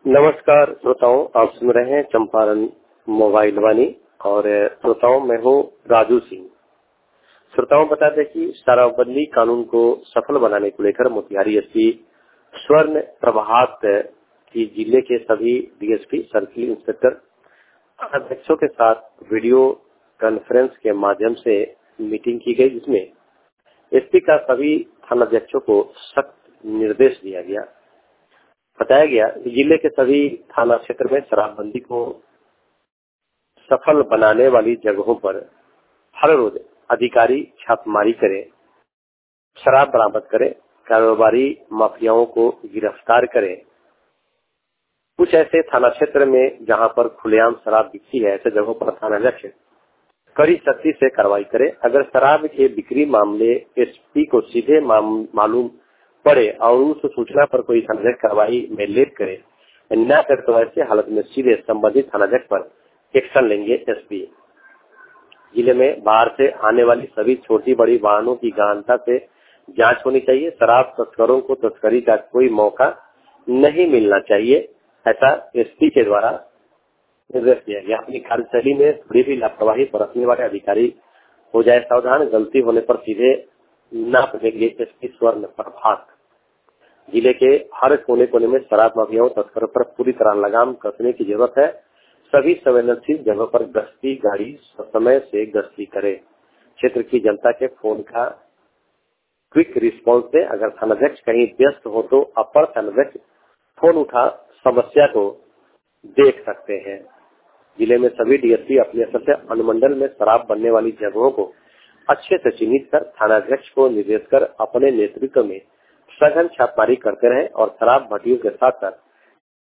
नमस्कार श्रोताओं, आप सुन रहे हैं चंपारण मोबाइल वाणी और श्रोताओं मैं हूँ राजू सिंह। श्रोताओं बता दें कि शराबबंदी कानून को सफल बनाने को लेकर मोतिहारी एसपी स्वर्ण प्रभात की जिले के सभी डीएसपी, सर्किल इंस्पेक्टर, अध्यक्षों के साथ वीडियो कॉन्फ्रेंस के माध्यम से मीटिंग की गई, जिसमें एसपी का सभी थानाध्यक्षों को सख्त निर्देश दिया गया। बताया गया कि जिले के सभी थाना क्षेत्र में शराबबंदी को सफल बनाने वाली जगहों पर हर रोज अधिकारी छापेमारी करें, शराब बरामद करें, कारोबारी माफियाओं को गिरफ्तार करें। कुछ ऐसे थाना क्षेत्र में जहां पर खुलेआम शराब बिकती है, ऐसे जगहों पर थानाध्यक्ष कड़ी सख्ती से कार्रवाई करे। अगर शराब के बिक्री मामले एसपी को सीधे मालूम पड़े और उस सूचना पर कोई थानाध्यक्ष कार्रवाई में लेट करे न करे तो ऐसे हालत में सीधे संबंधित थानाध्यक्ष पर एक्शन लेंगे एसपी। जिले में बाहर से आने वाली सभी छोटी बड़ी वाहनों की गहनता से जांच होनी चाहिए। शराब तस्करों को तस्करी का कोई मौका नहीं मिलना चाहिए, ऐसा एसपी के द्वारा निर्देश दिया गया। अपनी कार्यशैली में थोड़ी भी लापरवाही बरतने वाले अधिकारी हो जाए सावधान, गलती होने पर सीधे न बनेंगे एसपी स्वर्ण प्रभात। जिले के हर कोने कोने में शराब माफियाओं तस्करों पर पूरी तरह लगाम कसने की जरूरत है। सभी संवेदनशील जगहों पर गश्ती गाड़ी समय से गश्ती करे। क्षेत्र की जनता के फोन का क्विक रिस्पांस दे। अगर थानाध्यक्ष कहीं व्यस्त हो तो अपर थानाध्यक्ष फोन उठा समस्या को देख सकते हैं। जिले में सभी डीएसपी अपने स्तर से अनुमंडल में शराब बनने वाली जगहों को अच्छे से चिन्हित कर थानाध्यक्ष को निर्देश कर अपने नेतृत्व में सघन छापेमारी करते रहे और शराब भट्टियों के साथ साथ